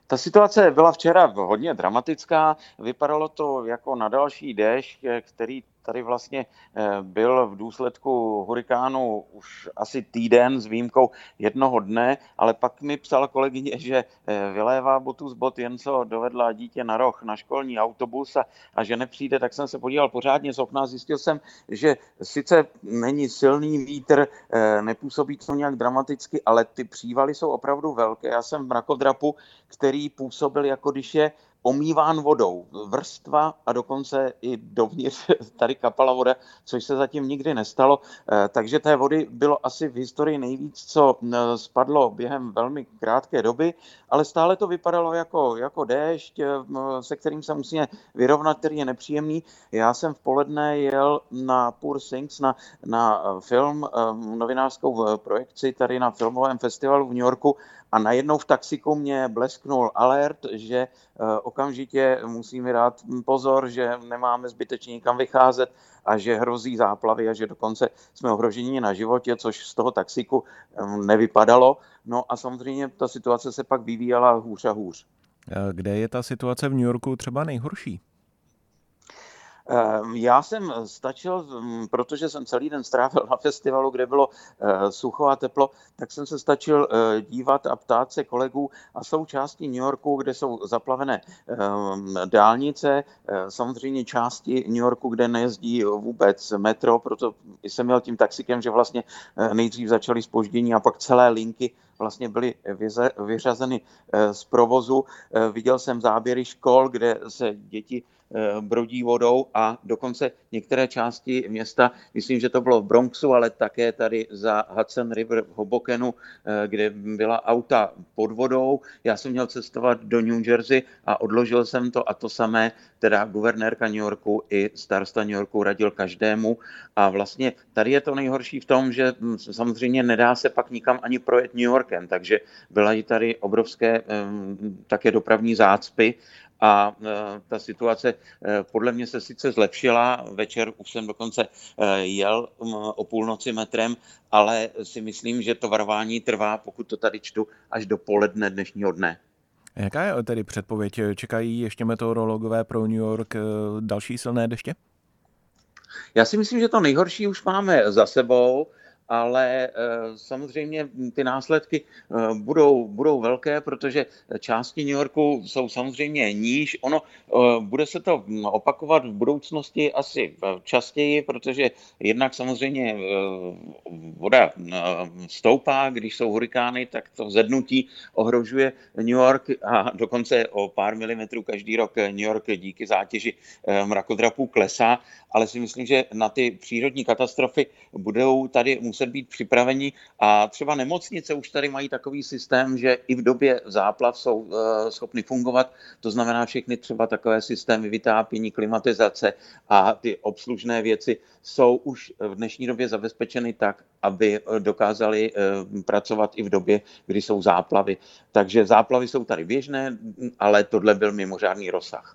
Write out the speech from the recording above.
Ta situace byla včera hodně dramatická. Vypadalo to jako na další déšť, který tady vlastně byl v důsledku hurikánu už asi týden s výjimkou jednoho dne, ale pak mi psala kolegyně, že vylévá botu z bot, jen co dovedla dítě na roh na školní autobus a že nepřijde, tak jsem se podíval pořádně z okna a zjistil jsem, že sice není silný vítr, nepůsobí to nějak dramaticky, ale ty přívaly jsou opravdu velké. Já jsem v mrakodrapu, který působil, jako když je omýván vodou. Vrstva a dokonce i dovnitř tady kapala voda, což se zatím nikdy nestalo. Takže té vody bylo asi v historii nejvíc, co spadlo během velmi krátké doby, ale stále to vypadalo jako déšť, se kterým se musíme vyrovnat, který je nepříjemný. Já jsem v poledne jel na Poor Things, na film, novinářskou projekci tady na filmovém festivalu v New Yorku a najednou v taxiku mě blesknul alert, že okamžitě musíme dát pozor, že nemáme zbytečně nikam vycházet a že hrozí záplavy a že dokonce jsme ohroženi na životě, což z toho taxiku nevypadalo. No a samozřejmě ta situace se pak vyvíjela hůř a hůř. Kde je ta situace v New Yorku třeba nejhorší? Já jsem stačil, protože jsem celý den strávil na festivalu, kde bylo sucho a teplo, tak jsem se stačil dívat a ptát se kolegů a jsou části New Yorku, kde jsou zaplavené dálnice, samozřejmě části New Yorku, kde nejezdí vůbec metro, proto jsem měl tím taxikem, že vlastně nejdřív začaly zpoždění a pak celé linky vlastně byly vyřazeny z provozu. Viděl jsem záběry škol, kde se děti brodí vodou a dokonce některé části města, myslím, že to bylo v Bronxu, ale také tady za Hudson River v Hobokenu, kde byla auta pod vodou. Já jsem měl cestovat do New Jersey a odložil jsem to a to samé, teda guvernérka New Yorku i starosta New Yorku radil každému a vlastně tady je to nejhorší v tom, že samozřejmě nedá se pak nikam ani projet New Yorkem, takže byla i tady obrovské také dopravní zácpy. A ta situace podle mě se sice zlepšila, večer už jsem dokonce jel o půlnoci metrem, ale si myslím, že to varování trvá, pokud to tady čtu, až do poledne dnešního dne. Jaká je tedy předpověď? Čekají ještě meteorologové pro New York další silné deště? Já si myslím, že to nejhorší už máme za sebou, ale samozřejmě ty následky budou velké, protože části New Yorku jsou samozřejmě níž. Ono bude se to opakovat v budoucnosti asi častěji, protože jednak samozřejmě voda stoupá, když jsou hurikány, tak to zednutí ohrožuje New York a dokonce o pár milimetrů každý rok New York díky zátěži mrakodrapů klesá, ale si myslím, že na ty přírodní katastrofy budou tady muset být připraveni a třeba nemocnice už tady mají takový systém, že i v době záplav jsou schopny fungovat, to znamená všechny třeba takové systémy vytápění, klimatizace a ty obslužné věci jsou už v dnešní době zabezpečeny tak, aby dokázali pracovat i v době, kdy jsou záplavy. Takže záplavy jsou tady běžné, ale tohle byl mimořádný rozsah.